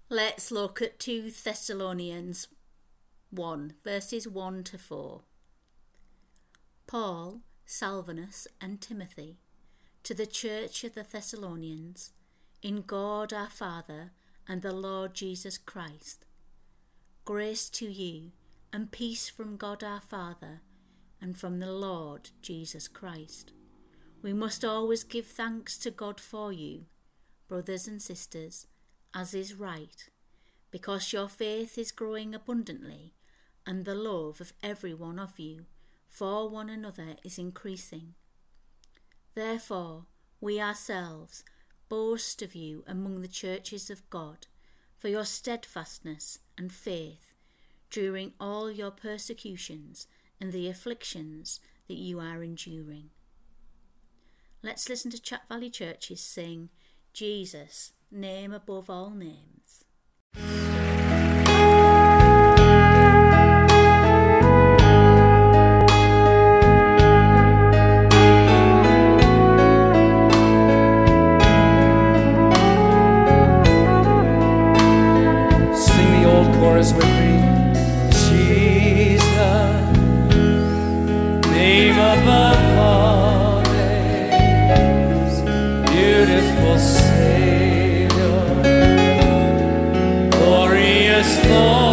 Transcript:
Let's look at 2 Thessalonians 1, verses 1 to 4. Paul, Silvanus, and Timothy, to the church of the Thessalonians, in God our Father and the Lord Jesus Christ. Grace to you, and peace from God our Father and from the Lord Jesus Christ. We must always give thanks to God for you, brothers and sisters, as is right, because your faith is growing abundantly, and the love of every one of you for one another is increasing. Therefore, we ourselves boast of you among the churches of God for your steadfastness and faith during all your persecutions and the afflictions that you are enduring. Let's listen to Chat Valley Churches sing Jesus, name above all names. Sing the old chorus with me. Jesus, name above all names, beautiful Savior, glorious Lord.